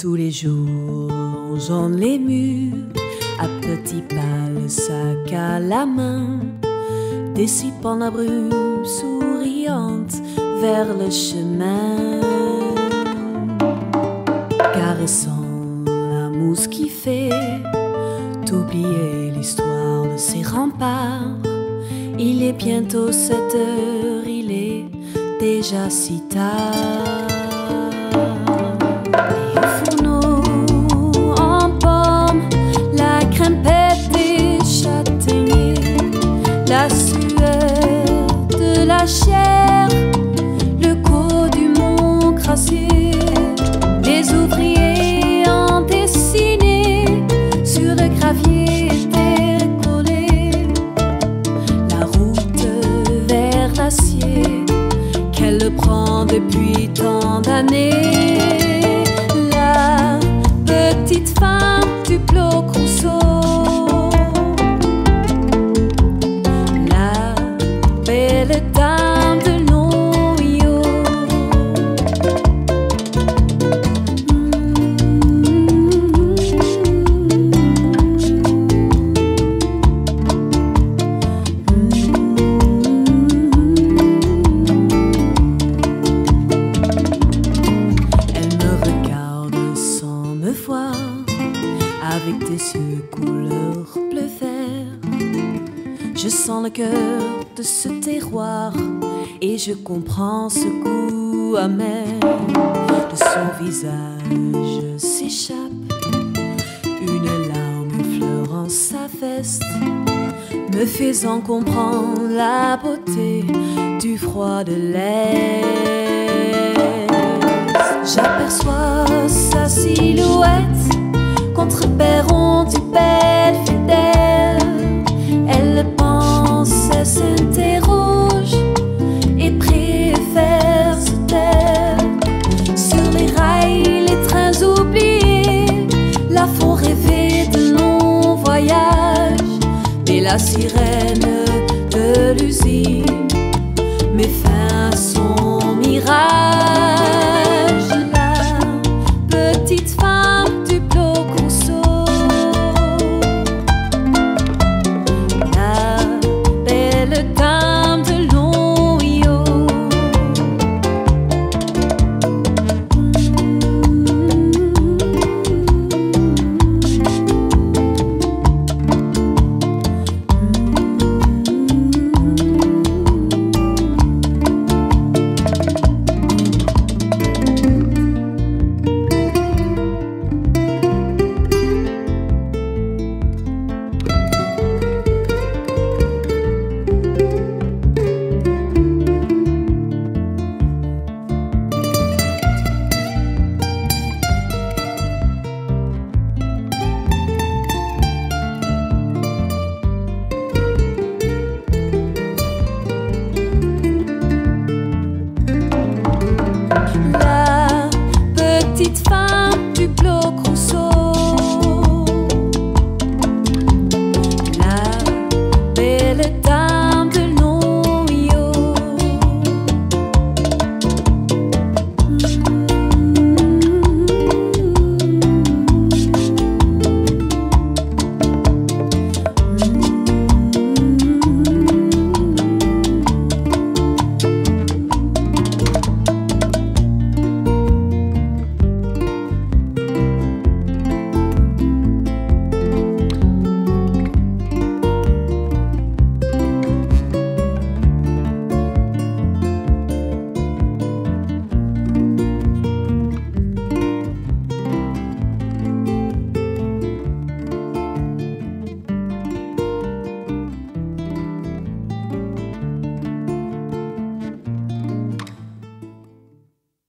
Tous les jours, on jongle les murs, à petits pas, le sac à la main, dissipant la brume souriante vers le chemin, caressant la mousse qui fait oublier l'histoire de ces remparts. Il est bientôt 7 heures, il est déjà si tard. Et au fourneau en pomme, la crêpette des châtaigniers, la sueur de la chair, le coup du mont crassier, les ouvriers ont dessiné sur le gravier décollé la route vers l'acier qu'elle prend depuis tant d'années. La petite femme du bloc Rousseau, la belle dame de l'Ohio, avec tes yeux couleur bleu-vert. Je sens le cœur de ce terroir et je comprends ce goût amer. De son visage s'échappe une larme effleurant sa veste, me faisant comprendre la beauté du froid de l'Est. J'aperçois sa silhouette contre perron du bel fidèle. Elle pense, elle s'interroge et préfère se taire. Sur les rails, les trains oubliés la font rêver de longs voyages. Mais la sirène de l'usine